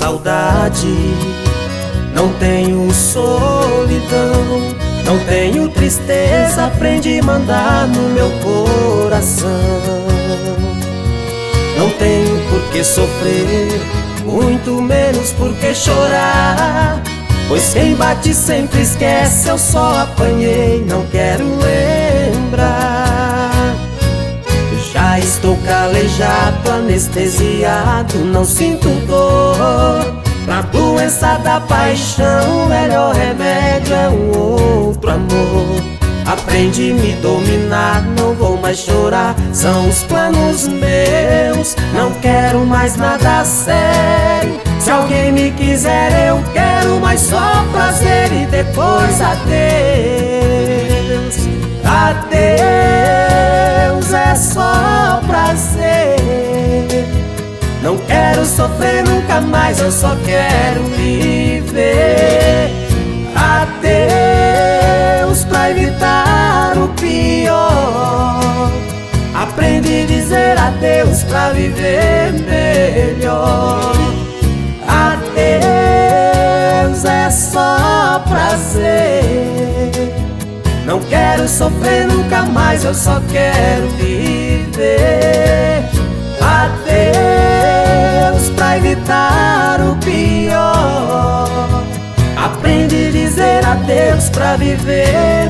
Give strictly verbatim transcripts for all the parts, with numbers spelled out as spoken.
saudade, não tenho solidão, não tenho tristeza, aprendi a mandar no meu coração. Não tenho por que sofrer, muito menos por que chorar, pois quem bate sempre esquece, eu só apanhei, não quero lembrar. Já estou calejado, anestesiado, não sinto dor. Pra doença da paixão, o melhor remédio é um outro amor. Aprendi a me dominar, não vou mais chorar, são os planos meus. Não quero mais nada sério, se alguém me quiser eu quero, mas só prazer e depois adeus. Adeus, é só prazer. Não quero sofrer nunca mais, eu só quero viver. Adeus, pra evitar o pior. Aprendi a dizer adeus pra viver melhor. Adeus, é só prazer. Não quero sofrer nunca mais, eu só quero viver. Adeus, pra evitar o pior. Aprendi a dizer adeus pra viver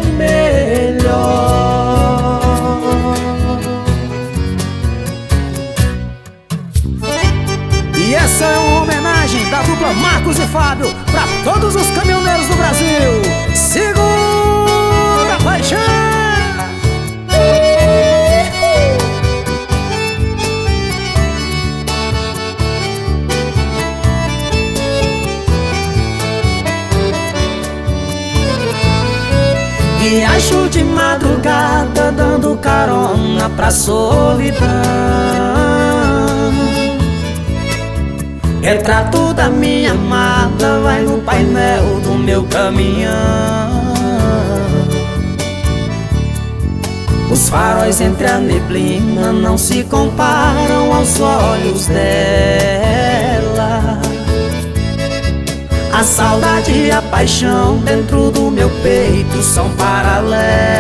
melhor. E essa é uma homenagem da dupla Marcos e Fábio pra todos os caminhoneiros do Brasil. Segura a paixão! Viajo de madrugada dando carona pra solidão. Retrato da minha amada vai no painel do meu caminhão. Os faróis entre a neblina não se comparam aos olhos dela. A saudade e a paixão dentro do meu peito são paralelas.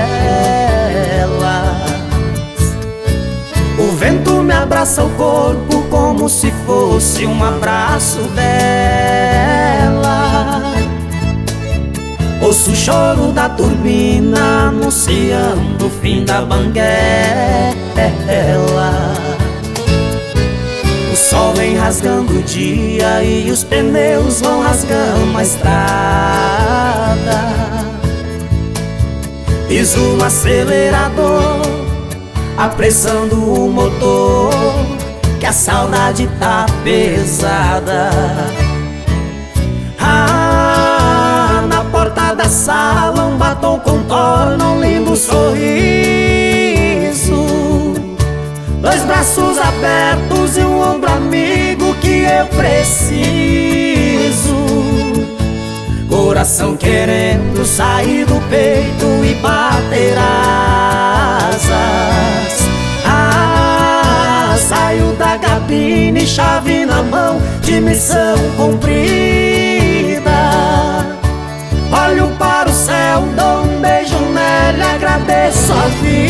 O vento me abraça o corpo como se fosse um abraço dela. Ouço o choro da turbina anunciando o fim da banguela. O sol vem rasgando o dia e os pneus vão rasgando a estrada. Piso no acelerador, apressando o motor, que a saudade tá pesada. Ah, na porta da sala um batom contorna um lindo sorriso. Dois braços abertos e um ombro amigo que eu preciso. Coração querendo sair do peito e bater asas. Ah, saio da cabine, chave na mão, de missão cumprida. Olho para o céu, dou um beijo nela e agradeço a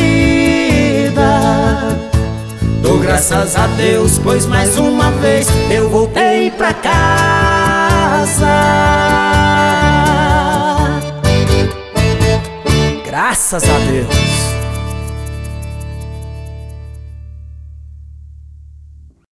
vida. Dou graças a Deus, pois mais uma vez eu voltei pra casa. Graças a Deus.